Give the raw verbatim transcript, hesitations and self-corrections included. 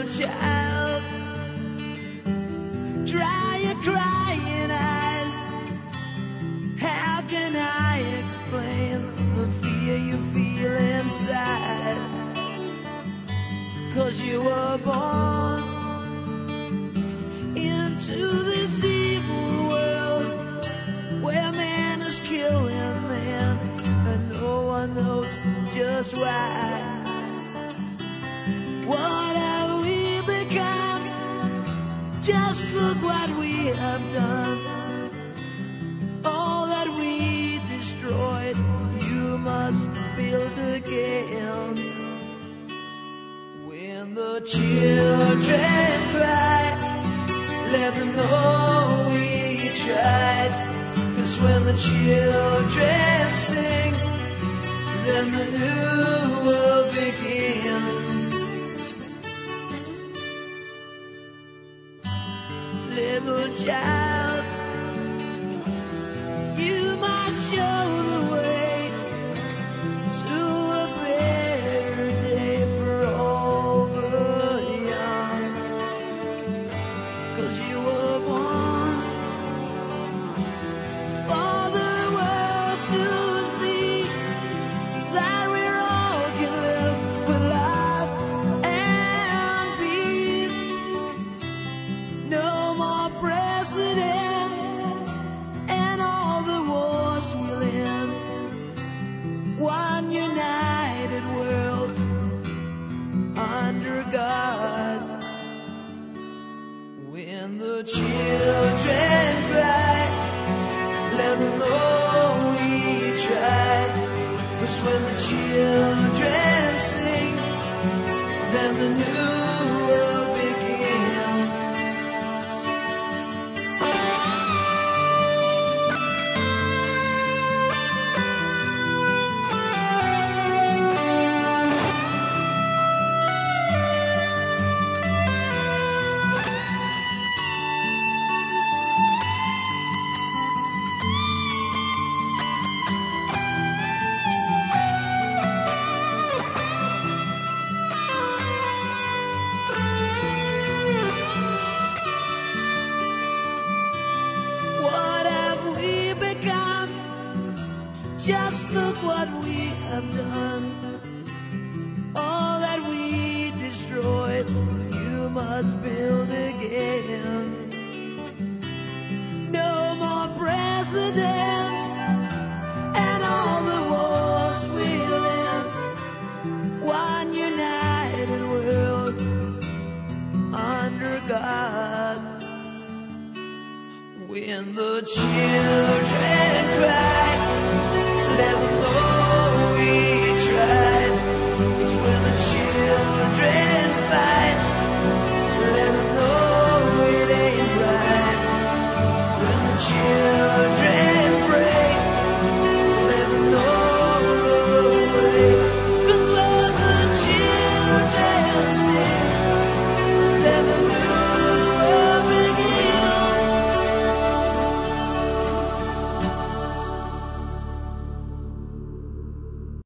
child, dry your crying eyes. How can I explain the fear you feel inside? 'Cause you were born into this evil world where man is killing man and no one knows just why. What have we become? Just look what we have done. All that we destroyed, you must build again. When the children cry, let them know we tried. 'Cause when the children sing, then the new world begins. Little child, you must show the way to a better day for all the young. 'Cause you were born for the world to see that we all can live with love and peace. No more presidents and all the wars we'll end. One united world under God. When the children cry, let them know we tried. 'Cause when the children sing, then the new world begins. What have we become? Just look what we have done. All that we destroyed, you must build again. No more presidents and all the wars we'll end. One united world under God. When the children cry, let them know we tried. 'Cause when the children fight, let them know it ain't right. When the children